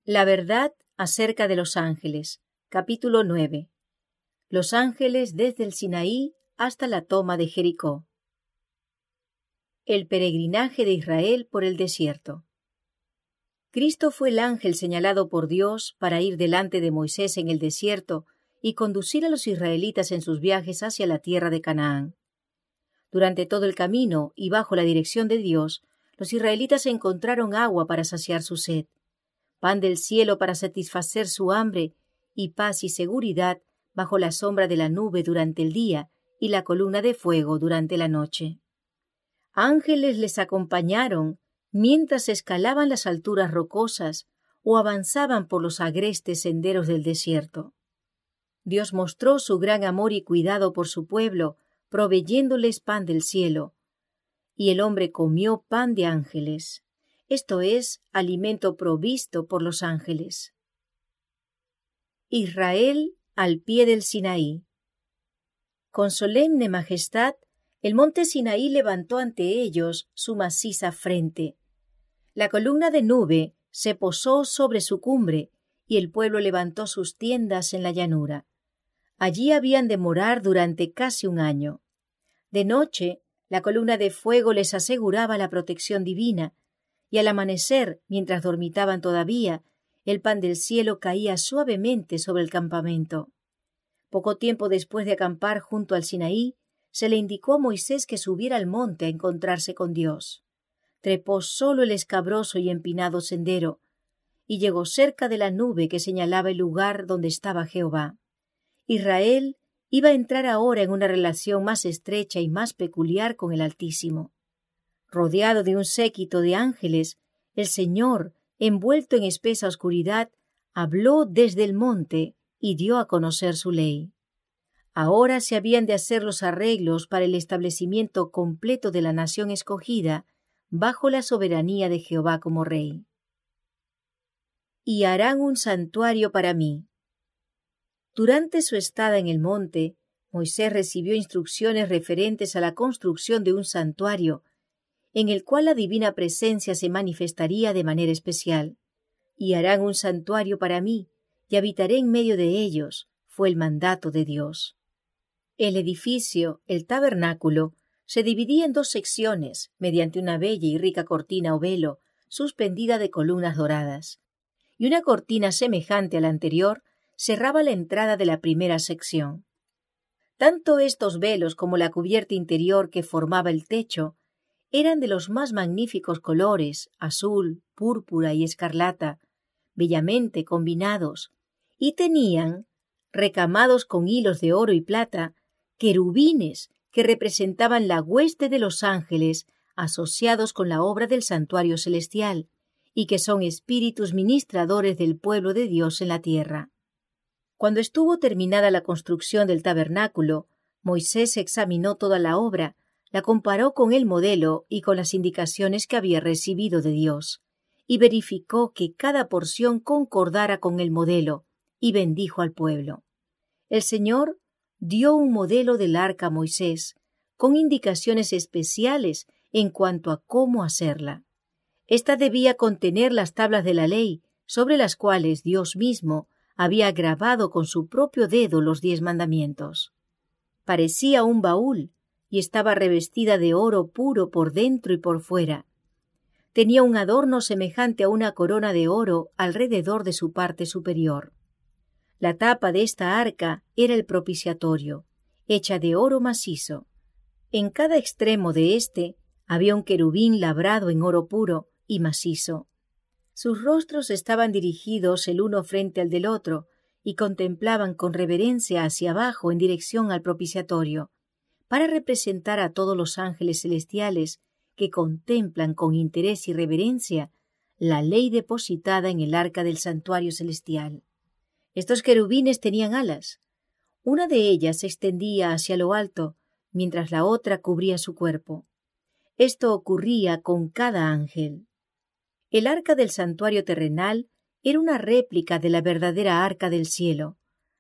La verdad acerca de los ángeles. Capítulo 9. Los ángeles desde el Sinaí hasta la toma de Jericó. El peregrinaje de Israel por el desierto. Cristo fue el ángel señalado por Dios para ir delante de Moisés en el desierto y conducir a los israelitas en sus viajes hacia la tierra de Canaán. Durante todo el camino y bajo la dirección de Dios, los israelitas encontraron agua para saciar su sed, pan del cielo para satisfacer su hambre y paz y seguridad bajo la sombra de la nube durante el día y la columna de fuego durante la noche. Ángeles les acompañaron mientras escalaban las alturas rocosas o avanzaban por los agrestes senderos del desierto. Dios mostró su gran amor y cuidado por su pueblo, proveyéndoles pan del cielo. Y el hombre comió pan de ángeles, esto es, alimento provisto por los ángeles. Israel al pie del Sinaí. Con solemne majestad, el monte Sinaí levantó ante ellos su maciza frente. La columna de nube se posó sobre su cumbre, y el pueblo levantó sus tiendas en la llanura. Allí habían de morar durante casi un año. De noche, la columna de fuego les aseguraba la protección divina, y al amanecer, mientras dormitaban todavía, el pan del cielo caía suavemente sobre el campamento. Poco tiempo después de acampar junto al Sinaí, se le indicó a Moisés que subiera al monte a encontrarse con Dios. Trepó solo el escabroso y empinado sendero, y llegó cerca de la nube que señalaba el lugar donde estaba Jehová. Israel iba a entrar ahora en una relación más estrecha y más peculiar con el Altísimo. Rodeado de un séquito de ángeles, el Señor, envuelto en espesa oscuridad, habló desde el monte y dio a conocer su ley. Ahora se habían de hacer los arreglos para el establecimiento completo de la nación escogida bajo la soberanía de Jehová como Rey. Y harán un santuario para mí. Durante su estada en el monte, Moisés recibió instrucciones referentes a la construcción de un santuario, en el cual la divina presencia se manifestaría de manera especial. Y harán un santuario para mí, y habitaré en medio de ellos, fue el mandato de Dios. El edificio, el tabernáculo, se dividía en dos secciones, mediante una bella y rica cortina o velo, suspendida de columnas doradas, y una cortina semejante a la anterior cerraba la entrada de la primera sección. Tanto estos velos como la cubierta interior que formaba el techo eran de los más magníficos colores, azul, púrpura y escarlata, bellamente combinados, y tenían, recamados con hilos de oro y plata, querubines que representaban la hueste de los ángeles asociados con la obra del santuario celestial, y que son espíritus ministradores del pueblo de Dios en la tierra. Cuando estuvo terminada la construcción del tabernáculo, Moisés examinó toda la obra, la comparó con el modelo y con las indicaciones que había recibido de Dios, y verificó que cada porción concordara con el modelo, y bendijo al pueblo. El Señor dio un modelo del arca a Moisés, con indicaciones especiales en cuanto a cómo hacerla. Esta debía contener las tablas de la ley, sobre las cuales Dios mismo había grabado con su propio dedo los 10 mandamientos. Parecía un baúl, y estaba revestida de oro puro por dentro y por fuera. Tenía un adorno semejante a una corona de oro alrededor de su parte superior. La tapa de esta arca era el propiciatorio, hecha de oro macizo. En cada extremo de éste había un querubín labrado en oro puro y macizo. Sus rostros estaban dirigidos el uno frente al del otro y contemplaban con reverencia hacia abajo en dirección al propiciatorio, para representar a todos los ángeles celestiales que contemplan con interés y reverencia la ley depositada en el arca del santuario celestial. Estos querubines tenían alas. Una de ellas se extendía hacia lo alto, mientras la otra cubría su cuerpo. Esto ocurría con cada ángel. El arca del santuario terrenal era una réplica de la verdadera arca del cielo.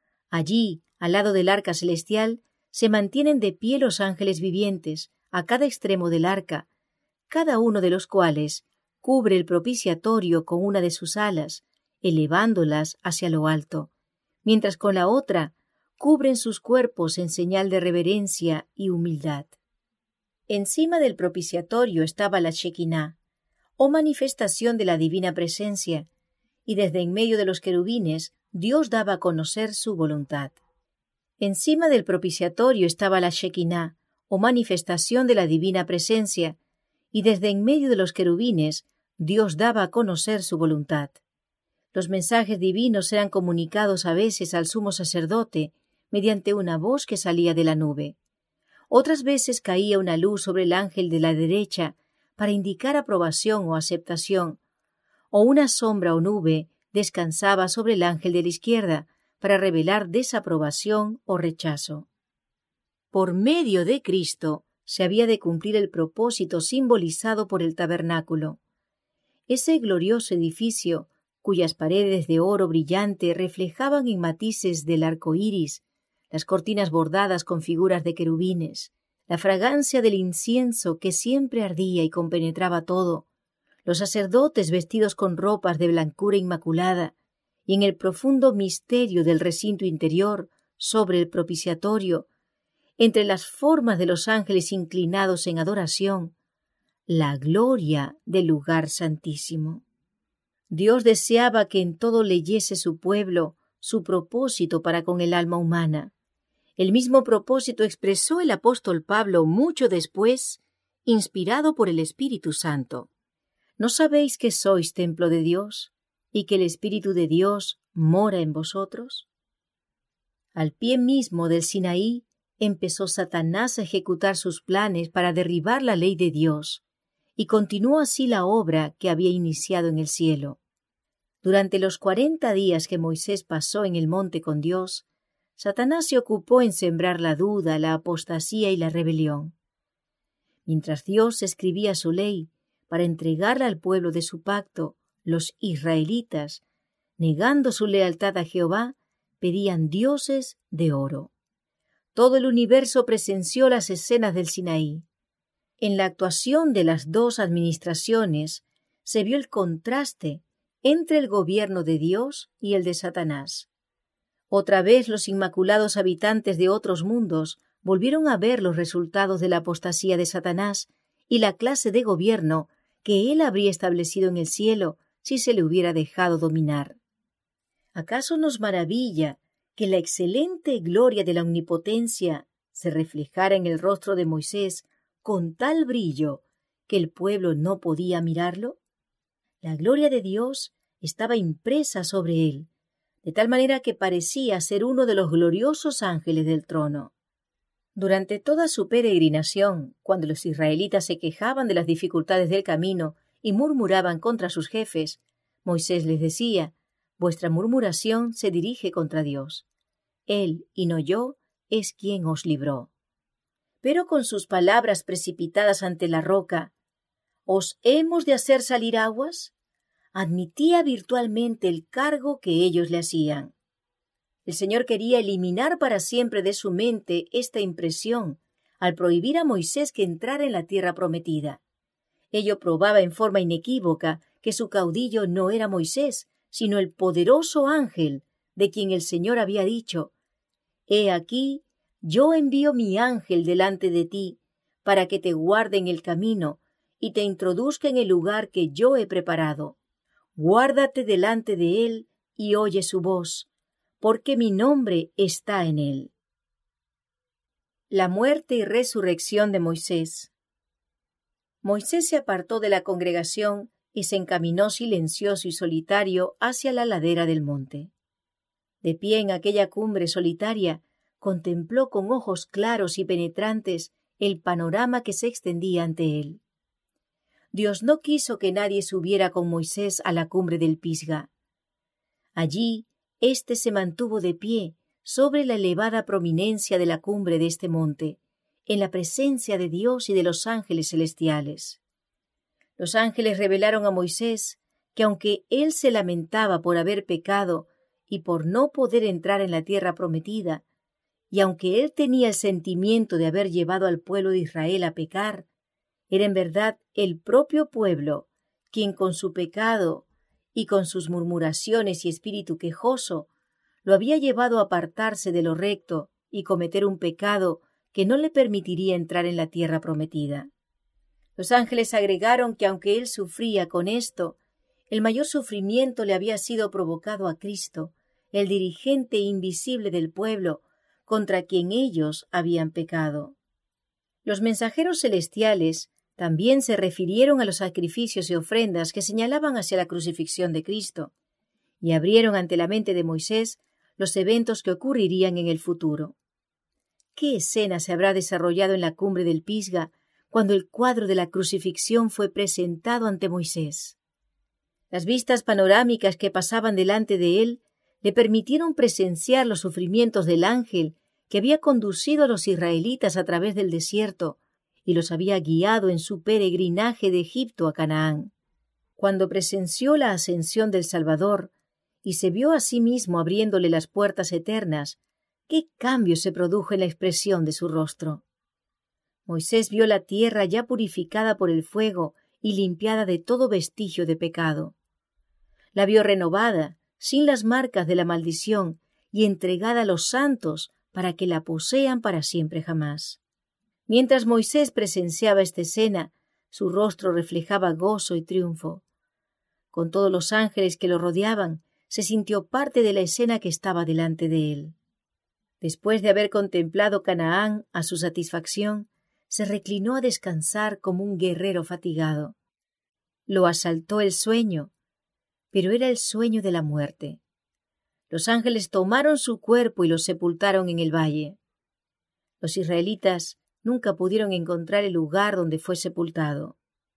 Allí, al lado del arca celestial, se mantienen de pie los ángeles vivientes, a cada extremo del arca, cada uno de los cuales cubre el propiciatorio con una de sus alas elevándolas hacia lo alto, mientras con la otra cubren sus cuerpos en señal de reverencia y humildad. Encima del propiciatorio estaba la Shekinah, o manifestación de la divina presencia, y desde en medio de los querubines Dios daba a conocer su voluntad. Encima del propiciatorio estaba la Shekinah, o manifestación de la divina presencia, y desde en medio de los querubines Dios daba a conocer su voluntad. Los mensajes divinos eran comunicados a veces al sumo sacerdote mediante una voz que salía de la nube. Otras veces caía una luz sobre el ángel de la derecha para indicar aprobación o aceptación, o una sombra o nube descansaba sobre el ángel de la izquierda para revelar desaprobación o rechazo. Por medio de Cristo se había de cumplir el propósito simbolizado por el tabernáculo. Ese glorioso edificio, cuyas paredes de oro brillante reflejaban en matices del arco iris, las cortinas bordadas con figuras de querubines, la fragancia del incienso que siempre ardía y compenetraba todo, los sacerdotes vestidos con ropas de blancura inmaculada, y en el profundo misterio del recinto interior, sobre el propiciatorio, entre las formas de los ángeles inclinados en adoración, la gloria del lugar santísimo. Dios deseaba que en todo leyese su pueblo su propósito para con el alma humana. El mismo propósito expresó el apóstol Pablo mucho después, inspirado por el Espíritu Santo. ¿No sabéis que sois templo de Dios y que el Espíritu de Dios mora en vosotros? Al pie mismo del Sinaí empezó Satanás a ejecutar sus planes para derribar la ley de Dios, y continuó así la obra que había iniciado en el cielo. Durante los 40 días que Moisés pasó en el monte con Dios, Satanás se ocupó en sembrar la duda, la apostasía y la rebelión. Mientras Dios escribía su ley para entregarla al pueblo de su pacto, los israelitas, negando su lealtad a Jehová, pedían dioses de oro. Todo el universo presenció las escenas del Sinaí. En la actuación de las dos administraciones se vio el contraste entre el gobierno de Dios y el de Satanás. Otra vez los inmaculados habitantes de otros mundos volvieron a ver los resultados de la apostasía de Satanás y la clase de gobierno que él habría establecido en el cielo si se le hubiera dejado dominar. ¿Acaso nos maravilla que la excelente gloria de la omnipotencia se reflejara en el rostro de Moisés con tal brillo que el pueblo no podía mirarlo? La gloria de Dios estaba impresa sobre él, de tal manera que parecía ser uno de los gloriosos ángeles del trono. Durante toda su peregrinación, cuando los israelitas se quejaban de las dificultades del camino y murmuraban contra sus jefes, Moisés les decía: vuestra murmuración se dirige contra Dios. Él, y no yo, es quien os libró. Pero con sus palabras precipitadas ante la roca, ¿os hemos de hacer salir aguas?, admitía virtualmente el cargo que ellos le hacían. El Señor quería eliminar para siempre de su mente esta impresión al prohibir a Moisés que entrara en la tierra prometida. Ello probaba en forma inequívoca que su caudillo no era Moisés, sino el poderoso ángel de quien el Señor había dicho: «He aquí, yo envío mi ángel delante de ti, para que te guarde en el camino y te introduzca en el lugar que yo he preparado. Guárdate delante de él y oye su voz, porque mi nombre está en él». La muerte y resurrección de Moisés. Moisés se apartó de la congregación y se encaminó silencioso y solitario hacia la ladera del monte. De pie en aquella cumbre solitaria, contempló con ojos claros y penetrantes el panorama que se extendía ante él. Dios no quiso que nadie subiera con Moisés a la cumbre del Pisga. Allí, éste se mantuvo de pie sobre la elevada prominencia de la cumbre de este monte, en la presencia de Dios y de los ángeles celestiales. Los ángeles revelaron a Moisés que aunque él se lamentaba por haber pecado y por no poder entrar en la tierra prometida, y aunque él tenía el sentimiento de haber llevado al pueblo de Israel a pecar, era en verdad el propio pueblo quien con su pecado y con sus murmuraciones y espíritu quejoso, lo había llevado a apartarse de lo recto y cometer un pecado que no le permitiría entrar en la tierra prometida. Los ángeles agregaron que aunque él sufría con esto, el mayor sufrimiento le había sido provocado a Cristo, el dirigente invisible del pueblo, contra quien ellos habían pecado. Los mensajeros celestiales también se refirieron a los sacrificios y ofrendas que señalaban hacia la crucifixión de Cristo, y abrieron ante la mente de Moisés los eventos que ocurrirían en el futuro. ¿Qué escena se habrá desarrollado en la cumbre del Pisga cuando el cuadro de la crucifixión fue presentado ante Moisés? Las vistas panorámicas que pasaban delante de él le permitieron presenciar los sufrimientos del ángel que había conducido a los israelitas a través del desierto y los había guiado en su peregrinaje de Egipto a Canaán. Cuando presenció la ascensión del Salvador y se vio a sí mismo abriéndole las puertas eternas, ¿qué cambio se produjo en la expresión de su rostro? Moisés vio la tierra ya purificada por el fuego y limpiada de todo vestigio de pecado. La vio renovada, sin las marcas de la maldición, y entregada a los santos para que la posean para siempre jamás. Mientras Moisés presenciaba esta escena, su rostro reflejaba gozo y triunfo. Con todos los ángeles que lo rodeaban, se sintió parte de la escena que estaba delante de él. Después de haber contemplado Canaán a su satisfacción, se reclinó a descansar como un guerrero fatigado. Lo asaltó el sueño, pero era el sueño de la muerte. Los ángeles tomaron su cuerpo y lo sepultaron en el valle. Los israelitas nunca pudieron encontrar el lugar donde fue sepultado.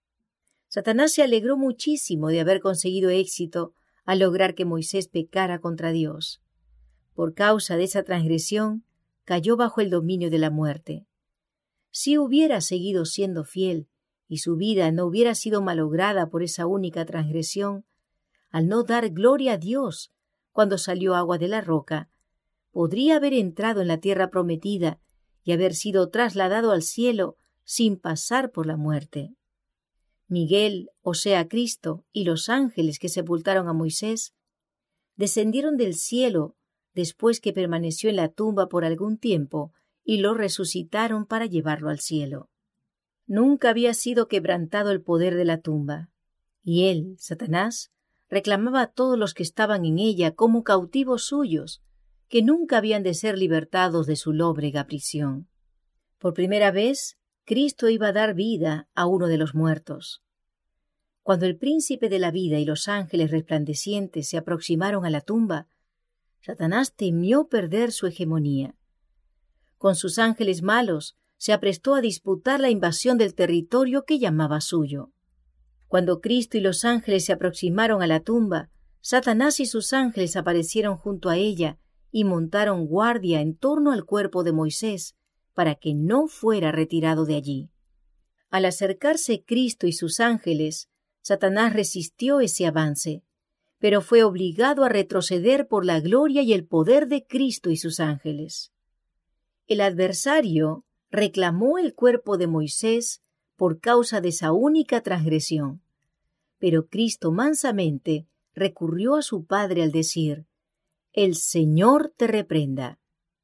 Satanás se alegró muchísimo de haber conseguido éxito al lograr que Moisés pecara contra Dios. Por causa de esa transgresión, cayó bajo el dominio de la muerte. Si hubiera seguido siendo fiel y su vida no hubiera sido malograda por esa única transgresión, al no dar gloria a Dios cuando salió agua de la roca, podría haber entrado en la tierra prometida y haber sido trasladado al cielo sin pasar por la muerte. Miguel, o sea Cristo, y los ángeles que sepultaron a Moisés, descendieron del cielo después que permaneció en la tumba por algún tiempo y lo resucitaron para llevarlo al cielo. Nunca había sido quebrantado el poder de la tumba, y él, Satanás, reclamaba a todos los que estaban en ella como cautivos suyos, que nunca habían de ser libertados de su lóbrega prisión. Por primera vez, Cristo iba a dar vida a uno de los muertos. Cuando el príncipe de la vida y los ángeles resplandecientes se aproximaron a la tumba, Satanás temió perder su hegemonía. Con sus ángeles malos se aprestó a disputar la invasión del territorio que llamaba suyo. Cuando Cristo y los ángeles se aproximaron a la tumba, Satanás y sus ángeles aparecieron junto a ella y montaron guardia en torno al cuerpo de Moisés para que no fuera retirado de allí. Al acercarse Cristo y sus ángeles, Satanás resistió ese avance, pero fue obligado a retroceder por la gloria y el poder de Cristo y sus ángeles. El adversario reclamó el cuerpo de Moisés por causa de esa única transgresión, pero Cristo mansamente recurrió a su Padre al decir: «El Señor te reprenda».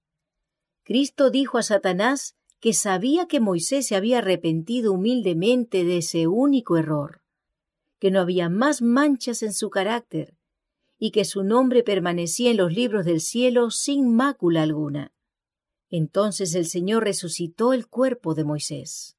Cristo dijo a Satanás que sabía que Moisés se había arrepentido humildemente de ese único error, que no había más manchas en su carácter y que su nombre permanecía en los libros del cielo sin mácula alguna. Entonces el Señor resucitó el cuerpo de Moisés.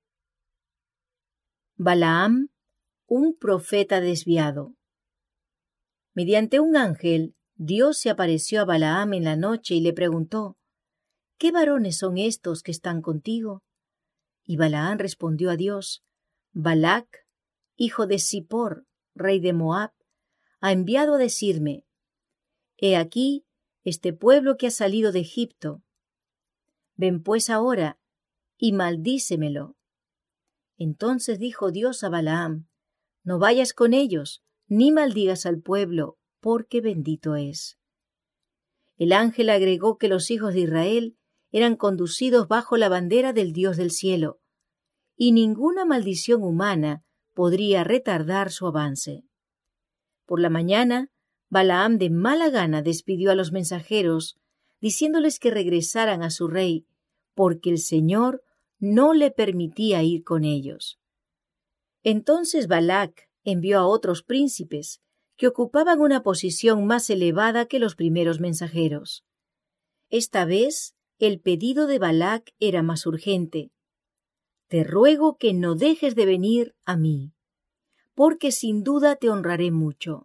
Balaam, un profeta desviado. Mediante un ángel, Dios se apareció a Balaam en la noche y le preguntó: ¿Qué varones son estos que están contigo? Y Balaam respondió a Dios: Balac, hijo de Zippor, rey de Moab, ha enviado a decirme: He aquí este pueblo que ha salido de Egipto. Ven pues ahora y maldícemelo. Entonces dijo Dios a Balaam: No vayas con ellos, ni maldigas al pueblo, porque bendito es. El ángel agregó que los hijos de Israel eran conducidos bajo la bandera del Dios del cielo, y ninguna maldición humana podría retardar su avance. Por la mañana, Balaam de mala gana despidió a los mensajeros, diciéndoles que regresaran a su rey, porque el Señor no le permitía ir con ellos. Entonces Balac envió a otros príncipes, que ocupaban una posición más elevada que los primeros mensajeros. Esta vez, el pedido de Balac era más urgente. Te ruego que no dejes de venir a mí, porque sin duda te honraré mucho.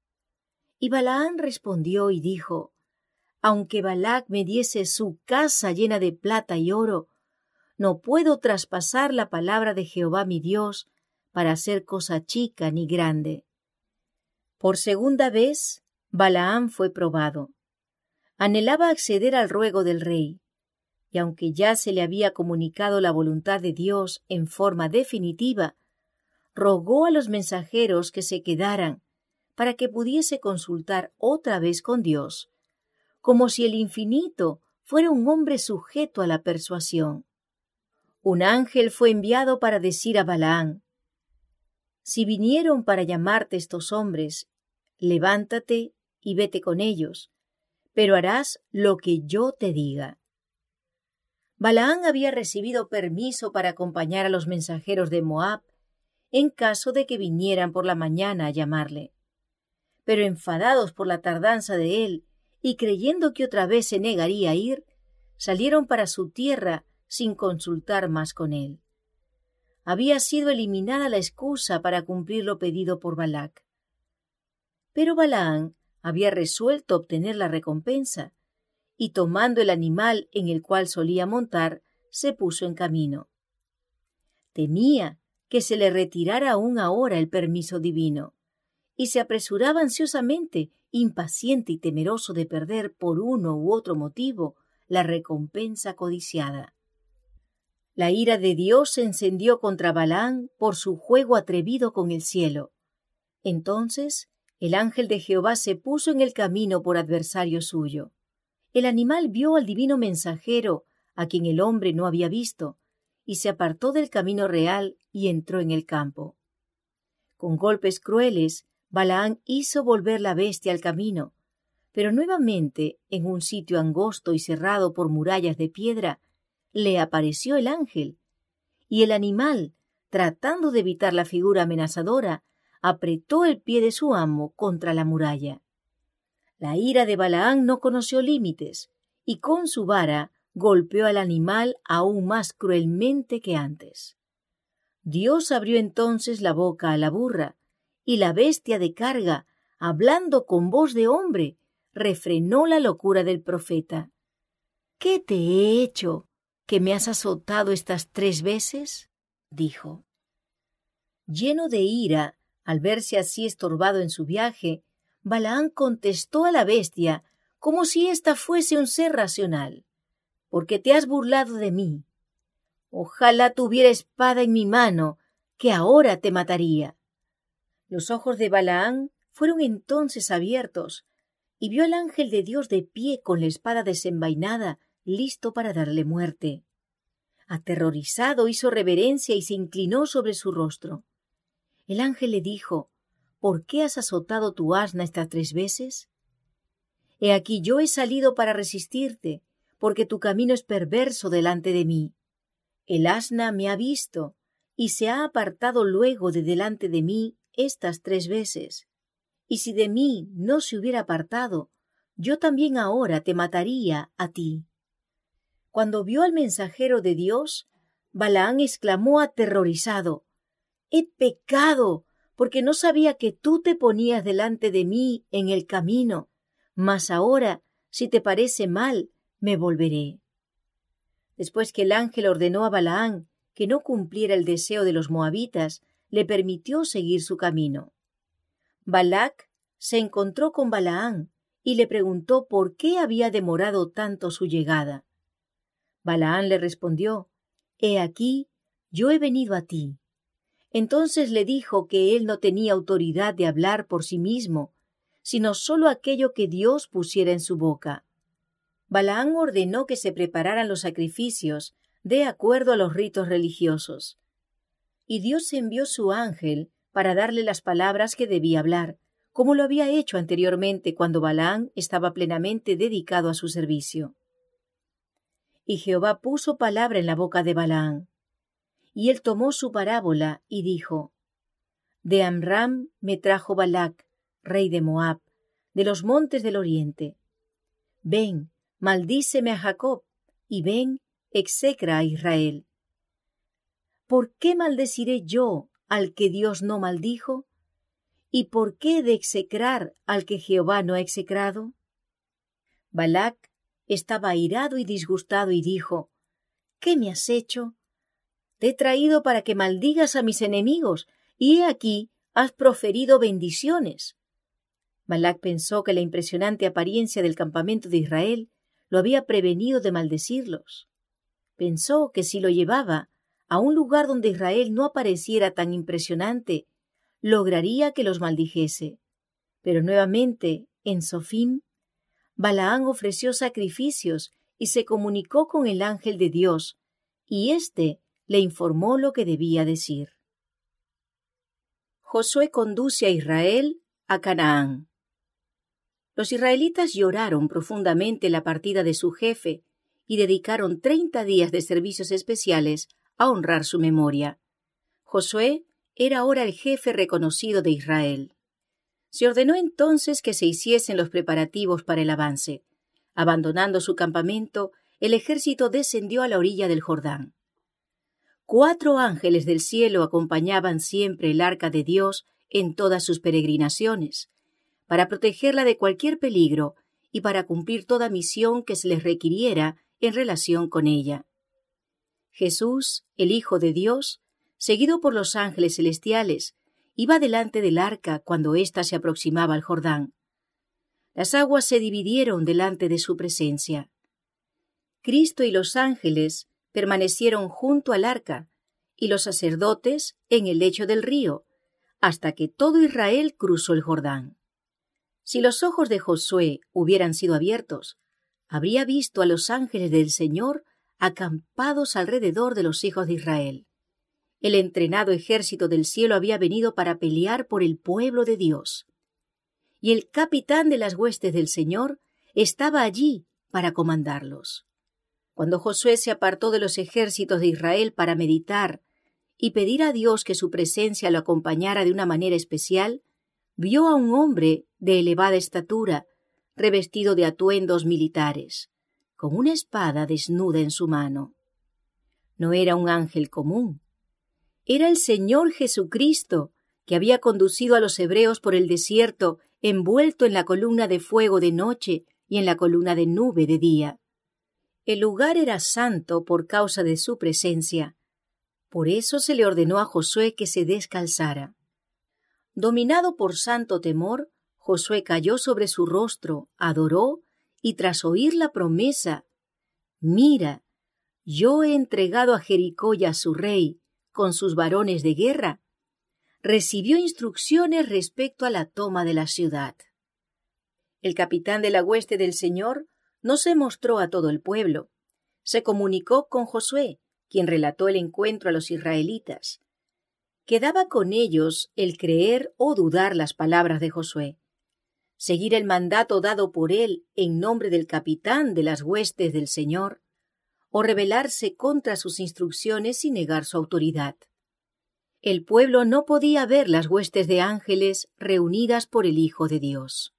Y Balaam respondió y dijo, aunque Balac me diese su casa llena de plata y oro, no puedo traspasar la palabra de Jehová mi Dios para hacer cosa chica ni grande. Por segunda vez, Balaam fue probado. Anhelaba acceder al ruego del rey, y aunque ya se le había comunicado la voluntad de Dios en forma definitiva, rogó a los mensajeros que se quedaran para que pudiese consultar otra vez con Dios, como si el infinito fuera un hombre sujeto a la persuasión. Un ángel fue enviado para decir a Balaam, si vinieron para llamarte estos hombres, levántate y vete con ellos, pero harás lo que yo te diga. Balaam había recibido permiso para acompañar a los mensajeros de Moab en caso de que vinieran por la mañana a llamarle. Pero enfadados por la tardanza de él y creyendo que otra vez se negaría a ir, salieron para su tierra sin consultar más con él. Había sido eliminada la excusa para cumplir lo pedido por Balac. Pero Balaam había resuelto obtener la recompensa, y tomando el animal en el cual solía montar, se puso en camino. Temía que se le retirara aún ahora el permiso divino, y se apresuraba ansiosamente, impaciente y temeroso de perder por uno u otro motivo la recompensa codiciada. La ira de Dios se encendió contra Balaam por su juego atrevido con el cielo. Entonces el ángel de Jehová se puso en el camino por adversario suyo. El animal vio al divino mensajero, a quien el hombre no había visto, y se apartó del camino real y entró en el campo. Con golpes crueles, Balaam hizo volver la bestia al camino, pero nuevamente, en un sitio angosto y cerrado por murallas de piedra, le apareció el ángel, y el animal, tratando de evitar la figura amenazadora, apretó el pie de su amo contra la muralla. La ira de Balaam no conoció límites, y con su vara golpeó al animal aún más cruelmente que antes. Dios abrió entonces la boca a la burra, y la bestia de carga, hablando con voz de hombre, refrenó la locura del profeta. ¿Qué te he hecho, que me has azotado estas 3 veces? Dijo. Lleno de ira, al verse así estorbado en su viaje, Balaam contestó a la bestia como si ésta fuese un ser racional. «Porque te has burlado de mí. Ojalá tuviera espada en mi mano, que ahora te mataría». Los ojos de Balaam fueron entonces abiertos, y vio al ángel de Dios de pie con la espada desenvainada, listo para darle muerte. Aterrorizado hizo reverencia y se inclinó sobre su rostro. El ángel le dijo, ¿por qué has azotado tu asna estas 3 veces? He aquí yo he salido para resistirte, porque tu camino es perverso delante de mí. El asna me ha visto, y se ha apartado luego de delante de mí estas 3 veces. Y si de mí no se hubiera apartado, yo también ahora te mataría a ti. Cuando vio al mensajero de Dios, Balaam exclamó aterrorizado, «He pecado, porque no sabía que tú te ponías delante de mí en el camino, mas ahora, si te parece mal, me volveré». Después que el ángel ordenó a Balaam que no cumpliera el deseo de los moabitas, le permitió seguir su camino. Balac se encontró con Balaam y le preguntó por qué había demorado tanto su llegada. Balaam le respondió, «He aquí, yo he venido a ti». Entonces le dijo que él no tenía autoridad de hablar por sí mismo, sino sólo aquello que Dios pusiera en su boca. Balaam ordenó que se prepararan los sacrificios de acuerdo a los ritos religiosos. Y Dios envió su ángel para darle las palabras que debía hablar, como lo había hecho anteriormente cuando Balaam estaba plenamente dedicado a su servicio. Y Jehová puso palabra en la boca de Balaam, y él tomó su parábola y dijo: De Amram me trajo Balac, rey de Moab, de los montes del oriente. Ven, maldíceme a Jacob, y ven, execra a Israel. ¿Por qué maldeciré yo al que Dios no maldijo? ¿Y por qué he de execrar al que Jehová no ha execrado? Balac estaba airado y disgustado y dijo: ¿Qué me has hecho? Te he traído para que maldigas a mis enemigos, y he aquí has proferido bendiciones. Balac pensó que la impresionante apariencia del campamento de Israel lo había prevenido de maldecirlos. Pensó que si lo llevaba a un lugar donde Israel no apareciera tan impresionante, lograría que los maldijese. Pero nuevamente, en Sofim, Balaam ofreció sacrificios y se comunicó con el ángel de Dios, y éste le informó lo que debía decir. Josué conduce a Israel a Canaán. Los israelitas lloraron profundamente la partida de su jefe y dedicaron 30 días de servicios especiales a honrar su memoria. Josué era ahora el jefe reconocido de Israel. Se ordenó entonces que se hiciesen los preparativos para el avance. Abandonando su campamento, el ejército descendió a la orilla del Jordán. 4 ángeles del cielo acompañaban siempre el arca de Dios en todas sus peregrinaciones, para protegerla de cualquier peligro y para cumplir toda misión que se les requiriera en relación con ella. Jesús, el Hijo de Dios, seguido por los ángeles celestiales, iba delante del arca cuando ésta se aproximaba al Jordán. Las aguas se dividieron delante de su presencia. Cristo y los ángeles permanecieron junto al arca, y los sacerdotes en el lecho del río, hasta que todo Israel cruzó el Jordán. Si los ojos de Josué hubieran sido abiertos, habría visto a los ángeles del Señor acampados alrededor de los hijos de Israel. El entrenado ejército del cielo había venido para pelear por el pueblo de Dios. Y el capitán de las huestes del Señor estaba allí para comandarlos. Cuando Josué se apartó de los ejércitos de Israel para meditar y pedir a Dios que su presencia lo acompañara de una manera especial, vio a un hombre de elevada estatura, revestido de atuendos militares, con una espada desnuda en su mano. No era un ángel común. Era el Señor Jesucristo, que había conducido a los hebreos por el desierto, envuelto en la columna de fuego de noche y en la columna de nube de día. El lugar era santo por causa de su presencia. Por eso se le ordenó a Josué que se descalzara. Dominado por santo temor, Josué cayó sobre su rostro, adoró, y tras oír la promesa: «Mira, yo he entregado a Jericó y a su rey, con sus varones de guerra», recibió instrucciones respecto a la toma de la ciudad. El capitán de la hueste del Señor no se mostró a todo el pueblo. Se comunicó con Josué, quien relató el encuentro a los israelitas. Quedaba con ellos el creer o dudar las palabras de Josué, seguir el mandato dado por él en nombre del capitán de las huestes del Señor, o rebelarse contra sus instrucciones y negar su autoridad. El pueblo no podía ver las huestes de ángeles reunidas por el Hijo de Dios.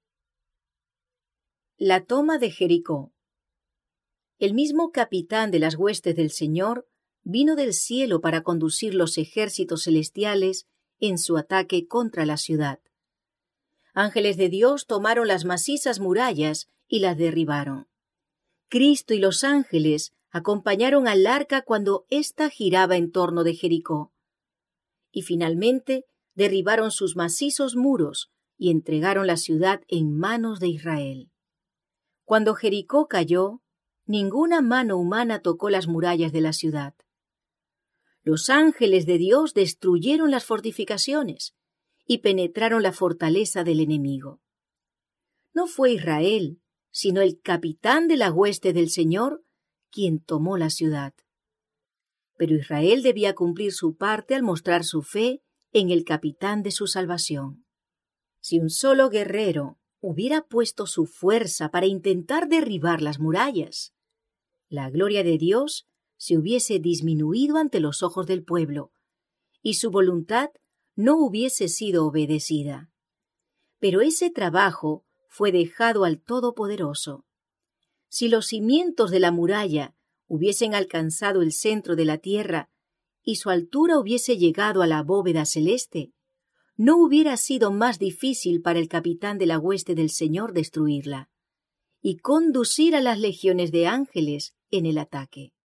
La toma de Jericó. El mismo capitán de las huestes del Señor vino del cielo para conducir los ejércitos celestiales en su ataque contra la ciudad. Ángeles de Dios tomaron las macizas murallas y las derribaron. Cristo y los ángeles acompañaron al arca cuando ésta giraba en torno de Jericó. Y finalmente derribaron sus macizos muros y entregaron la ciudad en manos de Israel. Cuando Jericó cayó, ninguna mano humana tocó las murallas de la ciudad. Los ángeles de Dios destruyeron las fortificaciones y penetraron la fortaleza del enemigo. No fue Israel, sino el capitán de la hueste del Señor, quien tomó la ciudad. Pero Israel debía cumplir su parte al mostrar su fe en el capitán de su salvación. Si un solo guerrero hubiera puesto su fuerza para intentar derribar las murallas, la gloria de Dios se hubiese disminuido ante los ojos del pueblo, y su voluntad no hubiese sido obedecida. Pero ese trabajo fue dejado al Todopoderoso. Si los cimientos de la muralla hubiesen alcanzado el centro de la tierra y su altura hubiese llegado a la bóveda celeste, no hubiera sido más difícil para el capitán de la hueste del Señor destruirla y conducir a las legiones de ángeles en el ataque.